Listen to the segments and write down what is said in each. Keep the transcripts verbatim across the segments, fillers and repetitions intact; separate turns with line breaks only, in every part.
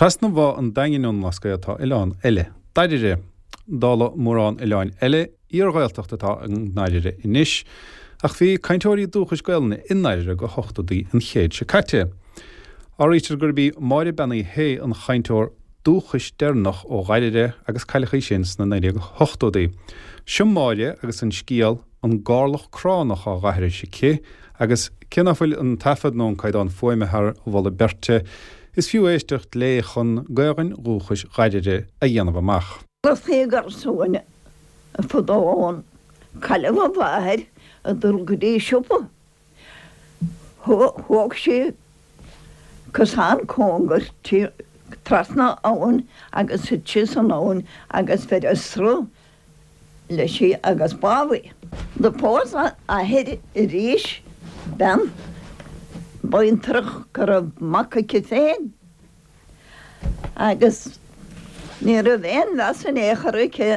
Trasna bha an daingiún lasca atá Ileán eile. Daididir dála mórán Ileán eile ar ghailteachta atá an náididir inis, ach bhí cainteoirí dúchas gailna in náididir go hochtadaí an chéad se caite. Árítar gur bhí máire bennaí hé an chainteoir dúchas dernach ó gaididir agus cailechaí sin na náidir go hochtadaí. Siom máire agus an scíal an gárlach cránach á gaiire se cé, agus cinnafuil an tafad nó an caidán foiime thar bhla berte, is fiú éistecht lé chun gairin rúchas gaididir a dhéanamh amach.
Gus é garsúine a fudóin caileh bhair a dulgadí siúpa. Thóg sé cos an cóngar trasna áin agus sitse san áin agus fed isrú le sé agus báhaí. De pós a head i ríis ben bain trach gur a maca cithén. Agus ní a bhéin las an échara ce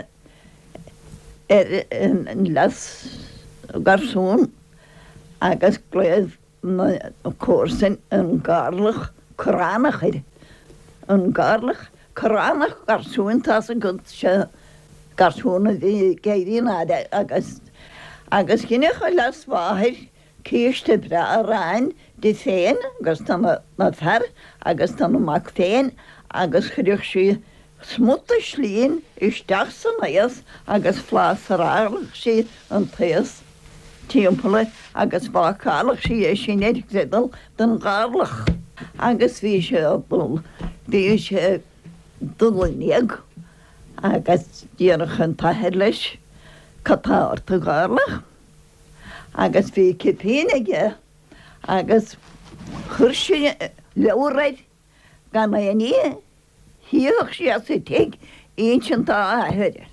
ar las garsún agus gléad na córsin an gárlach coránach an gárlach coránach garsún tas a gud se garsúna bhí géirín áide agus agus cinech a las bháthir cíiste bra a ráin di féin agus tá na thar agus tá na mac féin agus chuireach sí smutta slín isteach san éas agus flás arálach sí an taas timppla agus bácálach sí é sin éidir den gárlach agus bhí sé dul bhí sé dulnéag agus díanach an taithir leis catáirta gárlach agus bhí cipínaige agus chuir sé leabhraid gan na ní híoch sé sa teag íonsintá áthaidir.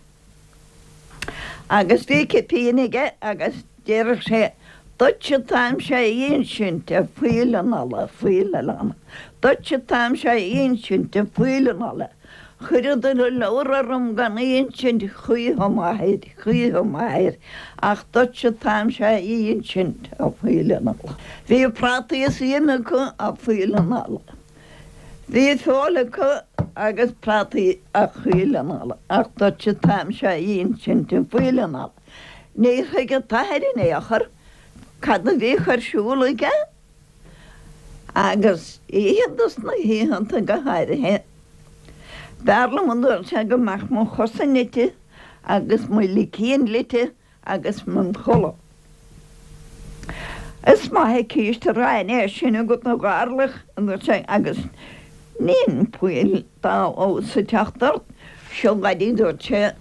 Agus bhí cipínaige agus déireach sé dutse táim sé íonsinte fuilean ala fuilean ala. Dutse táim sé íonsinte fuilean ala. Chuiread le leabhrarum gan íonsinte chuíthamáid chuíthamáid ach dutse táim sé íonsinte a fuilean ala. Bhí prátaíos íime chu a fuilean ala. Bhí fála chu agus prátaí a chuilean ala ach dutse táim sé íonsinte fuilean ala. Ní chuige taithir in éachar cad na bhí chuirsúlaige agus íhadas na híhananta go háirithe. Darla mundur se go meach mo chosanite agus mo licíon lite agus man chola. Is maithe cíiste ráin é sinna go na gárlach an se agus níon puil tá ó sa teachtar seo gaidí dúirt sé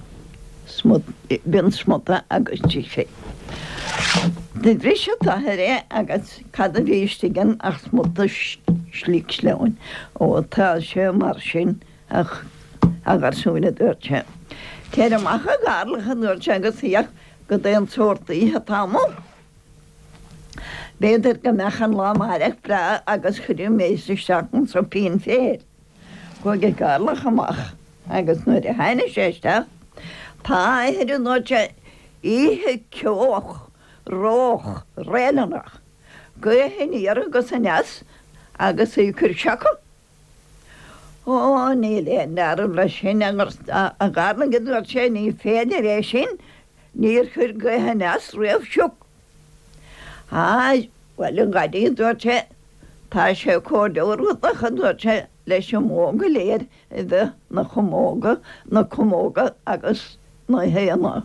bin smuta agus tí sé. De bhríse taithir é agus cad a bhíistegan ach smuta slíc lein ó tá sé mar sin ach agarsúna dúirte. Téir amach a gárlach an dúirte agus íach go dé an sórtaí a támó. Béidir go mechan lá marach bra agus chuidir méiste seachn sa pín féir. Go go gárlach amach agus nuair a haine séiste, tá éidir nóte íthe ceoch, róch, réanach. Go héníar agus a neas agus í chur seacha. Ó ní le narm le sin a gárna go dúirt sé ní féidir é sin, níor chur go heneas réamh siúc. Á bhfuil an gaidí dúirt sé tá sé códeúirúach a dúirt sé leis an móga léir i bheith na chomóga na chomóga agus na héana.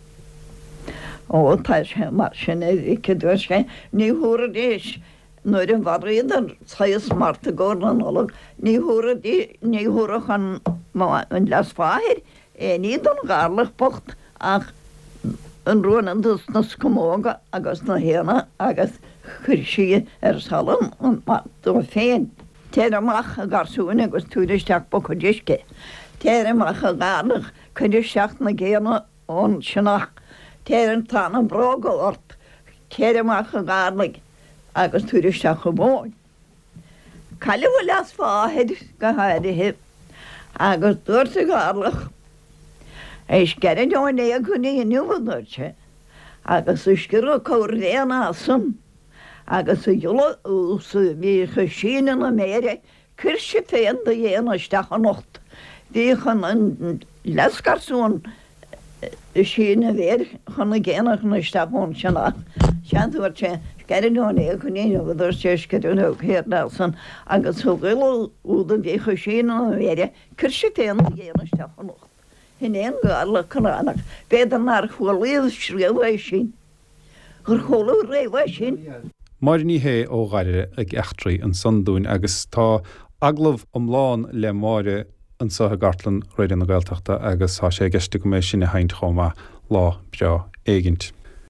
Ó tá sé mar sin é dúirt sé ní thuair éis nuair an bharaíad an chaos marta górlan olag, ní thuairach an las fáthir é níd an gárlach bocht ach an ruúnan dus na scomóga agus na héana agus chuirsí ar salam an do féin. Téir amach a garsúin agus túidisteach bo chudiisce. Téir amach a gárlach chuidisteach na géana ón sinach. Téir an tána bróga ort. Téir amach a gárlach agus túidisteach go bóin. Caileh bhfuil las fáthir go háirithe agus dúirt a gárlach. Éis gead óin é a chunaí nuúdúirte agus usgur a cóir réana asam agus a dheola ús bhí chu sína na méire Kirche féin de dhéanaisteach an nocht. Bhí chun an lescarsún sína bhéir chuna ggéanach na isteachún sena. Seanúir sé Geidirúna chunéine bhar séisceúna chéir san agus thugail úda bhí chu sína bhéire Kirche féin de dhéanaisteach an nocht. Hinéon gála chunánach béidir nar chualaíomh sríomh sin. Gur choú réomh sin.
Mar ní hé ó gaiire ag eachtraí an sundún agus tá aglah omláin le máire an sotha gartlan roiir na Gaeltachta agus tá sé gceiste go mééis sin na haint chomá lá beo éigint.